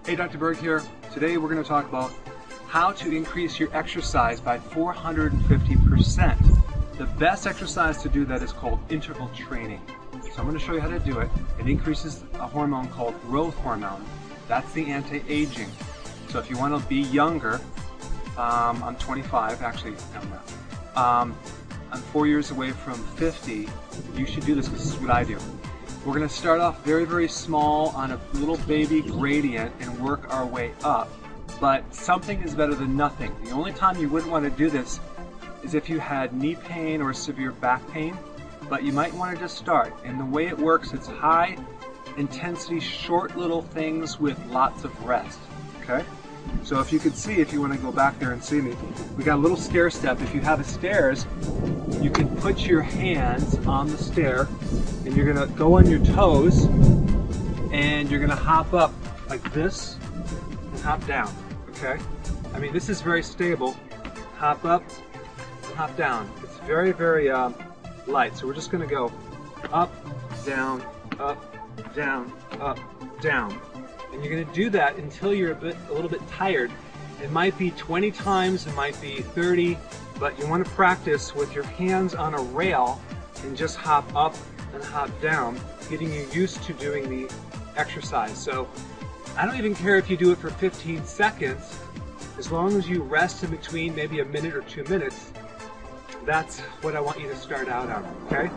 Hey, Dr. Berg here. Today we're going to talk about how to increase your exercise by 450%. The best exercise to do that is called interval training. So I'm going to show you how to do it. It increases a hormone called growth hormone. That's the anti-aging. So if you want to be younger, I'm 25, actually, I'm 4 years away from 50. You should do this because this is what I do. We're going to start off very, very small on a little baby gradient and work our way up. But something is better than nothing. The only time you wouldn't want to do this is if you had knee pain or severe back pain, but you might want to just start. And the way it works, it's high intensity, short little things with lots of rest, okay? So if you could see, if you want to go back there and see me, we got a little stair step. If you have a stairs, you can put your hands on the stair and you're going to go on your toes and you're going to hop up like this and hop down, okay? I mean, this is very stable. Hop up and hop down. It's very, very light. So we're just going to go up, down, down, up, down. And you're going to do that until you're a little bit tired. It might be 20 times, it might be 30, but you want to practice with your hands on a rail and just hop up and hop down, getting you used to doing the exercise. So I don't even care if you do it for 15 seconds, as long as you rest in between maybe a minute or 2 minutes. That's what I want you to start out on, okay?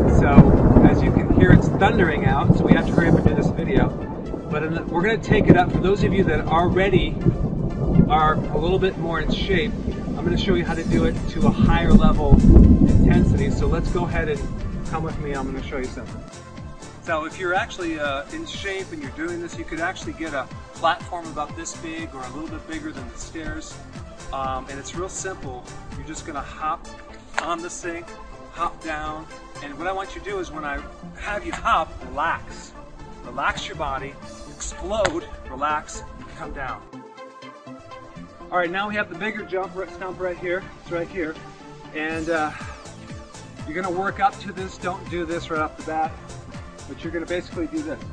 So as you can hear, it's thundering out, so we have to hurry up and do this video. But we're going to take it up. For those of you that already are a little bit more in shape, I'm going to show you how to do it to a higher level intensity. So let's go ahead and come with me. I'm going to show you something. So if you're actually in shape and you're doing this, you could actually get a platform about this big or a little bit bigger than the stairs. And it's real simple. You're just going to hop on this thing, hop down. And what I want you to do is when I have you hop, relax. Relax your body, explode, relax, come down. All right, now we have the bigger jump right here. It's right here. And you're gonna work up to this. Don't do this right off the bat, but you're gonna basically do this.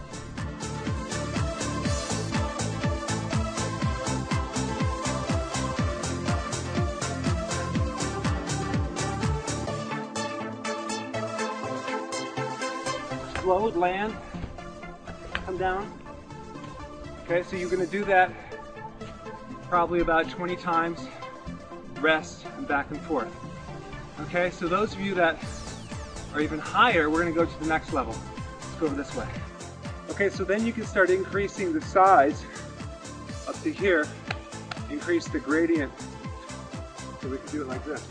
Explode, land, come down. Okay, so you're going to do that probably about 20 times, rest, and back and forth. Okay, so those of you that are even higher, we're going to go to the next level. Let's go over this way. Okay, so then you can start increasing the size up to here, increase the gradient. So we can do it like this.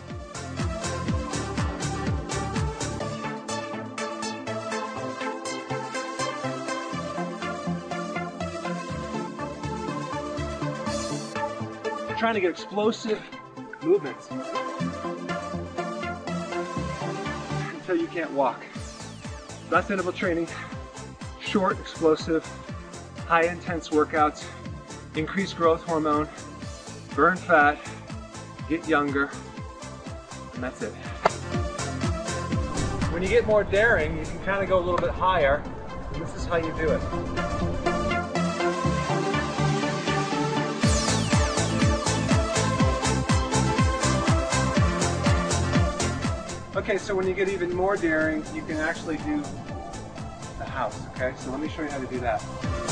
Trying to get explosive movements until you can't walk. That's interval training. Short, explosive, high intense workouts, increase growth hormone, burn fat, get younger, and that's it. When you get more daring, you can kind of go a little bit higher, and this is how you do it. Okay, so when you get even more daring, you can actually do the house, okay? So let me show you how to do that.